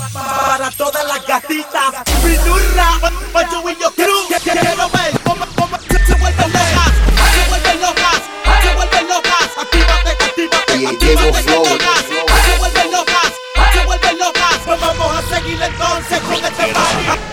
Para todas las gatitas, Pinurra, Pancho y yo crew. Quiero ver cómo se vuelven locas, se vuelven locas, se vuelven locas. Actívate, actívate, actívate, locas, se vuelven locas, se vuelven locas. Pues vamos a seguir entonces con este party.